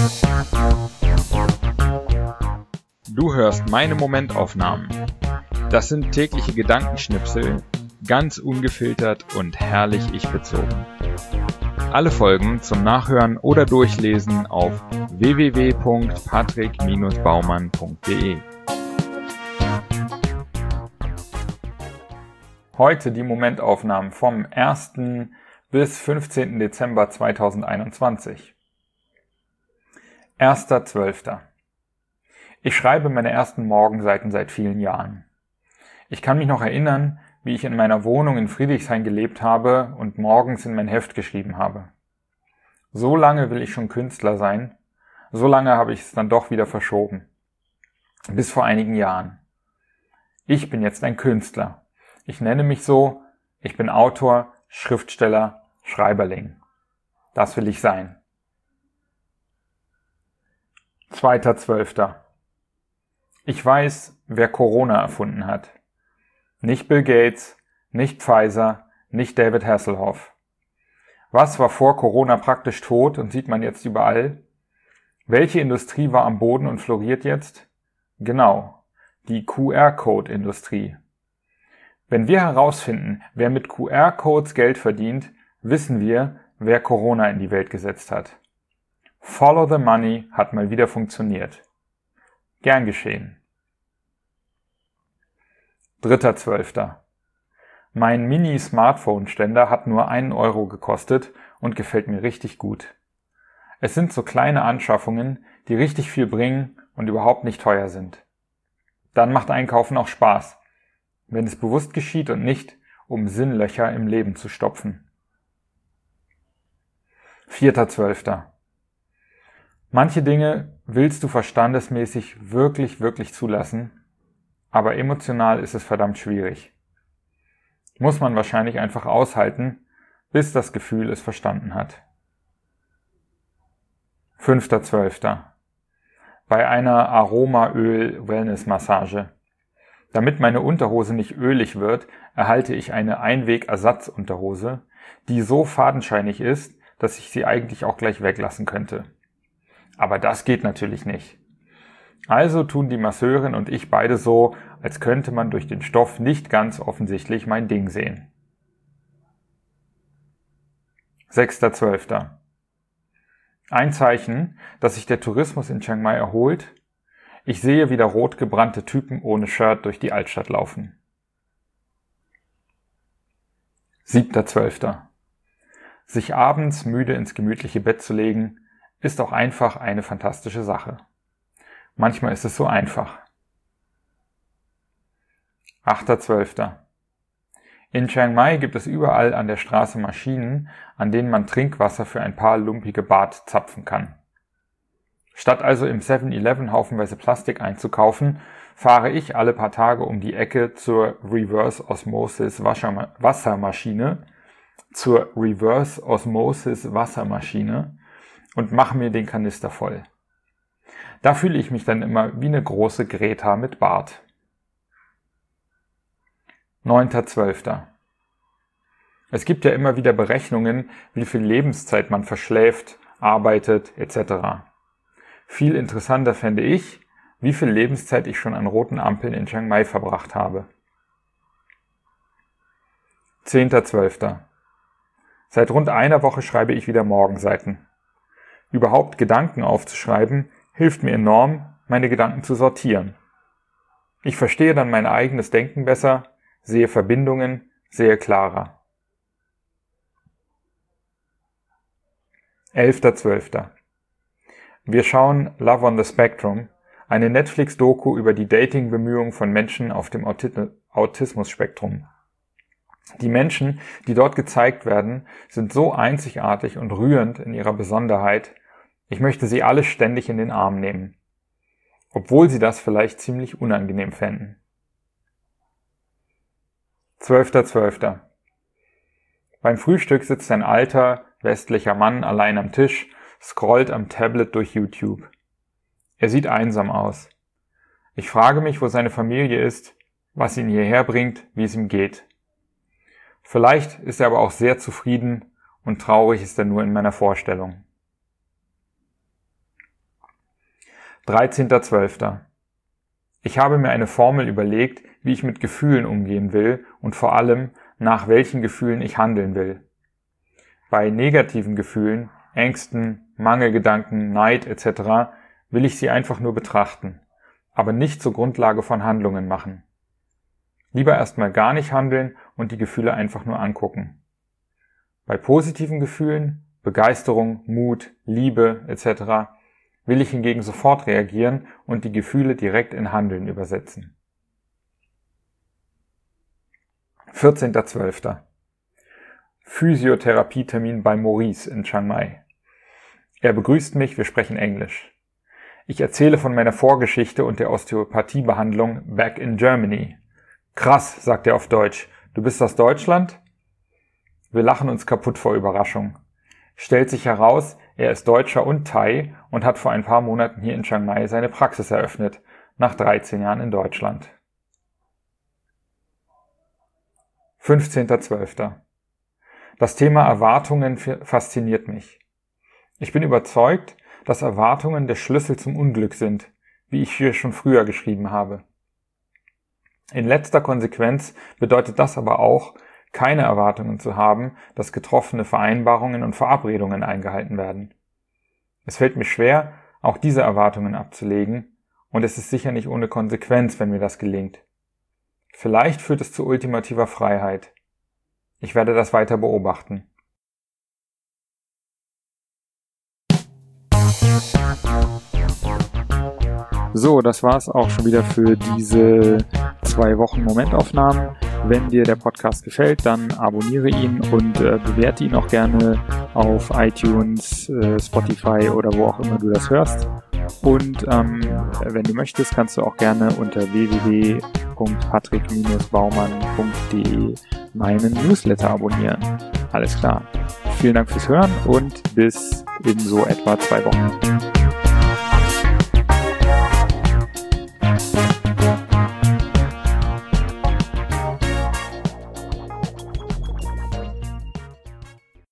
Du hörst meine Momentaufnahmen. Das sind tägliche Gedankenschnipsel, ganz ungefiltert und herrlich ich-bezogen. Alle Folgen zum Nachhören oder Durchlesen auf www.patrick-baumann.de. Heute die Momentaufnahmen vom 1. bis 15. Dezember 2021. 1.12. Ich schreibe meine ersten Morgenseiten seit vielen Jahren. Ich kann mich noch erinnern, wie ich in meiner Wohnung in Friedrichshain gelebt habe und morgens in mein Heft geschrieben habe. So lange will ich schon Künstler sein, so lange habe ich es dann doch wieder verschoben. Bis vor einigen Jahren. Ich bin jetzt ein Künstler. Ich nenne mich so, ich bin Autor, Schriftsteller, Schreiberling. Das will ich sein. 2.12. Ich weiß, wer Corona erfunden hat. Nicht Bill Gates, nicht Pfizer, nicht David Hasselhoff. Was war vor Corona praktisch tot und sieht man jetzt überall? Welche Industrie war am Boden und floriert jetzt? Genau, die QR-Code-Industrie. Wenn wir herausfinden, wer mit QR-Codes Geld verdient, wissen wir, wer Corona in die Welt gesetzt hat. Follow the money hat mal wieder funktioniert. Gern geschehen. 3.12. Mein Mini-Smartphone-Ständer hat nur 1 Euro gekostet und gefällt mir richtig gut. Es sind so kleine Anschaffungen, die richtig viel bringen und überhaupt nicht teuer sind. Dann macht Einkaufen auch Spaß, wenn es bewusst geschieht und nicht, um Sinnlöcher im Leben zu stopfen. 4.12. Manche Dinge willst du verstandesmäßig wirklich zulassen, aber emotional ist es verdammt schwierig. Muss man wahrscheinlich einfach aushalten, bis das Gefühl es verstanden hat. 5.12. Bei einer Aromaöl-Wellness-Massage. Damit meine Unterhose nicht ölig wird, erhalte ich eine Einweg-Ersatzunterhose, die so fadenscheinig ist, dass ich sie eigentlich auch gleich weglassen könnte. Aber das geht natürlich nicht. Also tun die Masseurin und ich beide so, als könnte man durch den Stoff nicht ganz offensichtlich mein Ding sehen. 6.12. Ein Zeichen, dass sich der Tourismus in Chiang Mai erholt. Ich sehe wieder rot gebrannte Typen ohne Shirt durch die Altstadt laufen. 7.12. Sich abends müde ins gemütliche Bett zu legen, ist auch einfach eine fantastische Sache. Manchmal ist es so einfach. 8.12. In Chiang Mai gibt es überall an der Straße Maschinen, an denen man Trinkwasser für ein paar lumpige Baht zapfen kann. Statt also im 7-Eleven haufenweise Plastik einzukaufen, fahre ich alle paar Tage um die Ecke zur Reverse Osmosis Wassermaschine und mache mir den Kanister voll. Da fühle ich mich dann immer wie eine große Greta mit Bart. 9.12. Es gibt ja immer wieder Berechnungen, wie viel Lebenszeit man verschläft, arbeitet etc. Viel interessanter fände ich, wie viel Lebenszeit ich schon an roten Ampeln in Chiang Mai verbracht habe. 10.12. Seit rund einer Woche schreibe ich wieder Morgenseiten. Überhaupt Gedanken aufzuschreiben, hilft mir enorm, meine Gedanken zu sortieren. Ich verstehe dann mein eigenes Denken besser, sehe Verbindungen, sehe klarer. 11.12. Wir schauen Love on the Spectrum, eine Netflix-Doku über die Dating-Bemühungen von Menschen auf dem Autismus-Spektrum. Die Menschen, die dort gezeigt werden, sind so einzigartig und rührend in ihrer Besonderheit, ich möchte sie alle ständig in den Arm nehmen, obwohl sie das vielleicht ziemlich unangenehm fänden. 12.12. Beim Frühstück sitzt ein alter, westlicher Mann allein am Tisch, scrollt am Tablet durch YouTube. Er sieht einsam aus. Ich frage mich, wo seine Familie ist, was ihn hierher bringt, wie es ihm geht. Vielleicht ist er aber auch sehr zufrieden und traurig ist er nur in meiner Vorstellung. 13.12. Ich habe mir eine Formel überlegt, wie ich mit Gefühlen umgehen will und vor allem, nach welchen Gefühlen ich handeln will. Bei negativen Gefühlen, Ängsten, Mangelgedanken, Neid etc. will ich sie einfach nur betrachten, aber nicht zur Grundlage von Handlungen machen. Lieber erstmal gar nicht handeln und die Gefühle einfach nur angucken. Bei positiven Gefühlen, Begeisterung, Mut, Liebe etc. will ich hingegen sofort reagieren und die Gefühle direkt in Handeln übersetzen. 14.12. Physiotherapietermin bei Maurice in Chiang Mai. Er begrüßt mich, wir sprechen Englisch. Ich erzähle von meiner Vorgeschichte und der Osteopathiebehandlung back in Germany. Krass, sagt er auf Deutsch. Du bist aus Deutschland? Wir lachen uns kaputt vor Überraschung. Stellt sich heraus, er ist Deutscher und Thai und hat vor ein paar Monaten hier in Chiang Mai seine Praxis eröffnet, nach 13 Jahren in Deutschland. 15.12. Das Thema Erwartungen fasziniert mich. Ich bin überzeugt, dass Erwartungen der Schlüssel zum Unglück sind, wie ich hier schon früher geschrieben habe. In letzter Konsequenz bedeutet das aber auch, keine Erwartungen zu haben, dass getroffene Vereinbarungen und Verabredungen eingehalten werden. Es fällt mir schwer, auch diese Erwartungen abzulegen, und es ist sicher nicht ohne Konsequenz, wenn mir das gelingt. Vielleicht führt es zu ultimativer Freiheit. Ich werde das weiter beobachten. So, das war's auch schon wieder für diese 2 Wochen Momentaufnahmen. Wenn dir der Podcast gefällt, dann abonniere ihn und bewerte ihn auch gerne auf iTunes, Spotify oder wo auch immer du das hörst. Und wenn du möchtest, kannst du auch gerne unter www.patrick-baumann.de meinen Newsletter abonnieren. Alles klar. Vielen Dank fürs Hören und bis in so etwa 2 Wochen.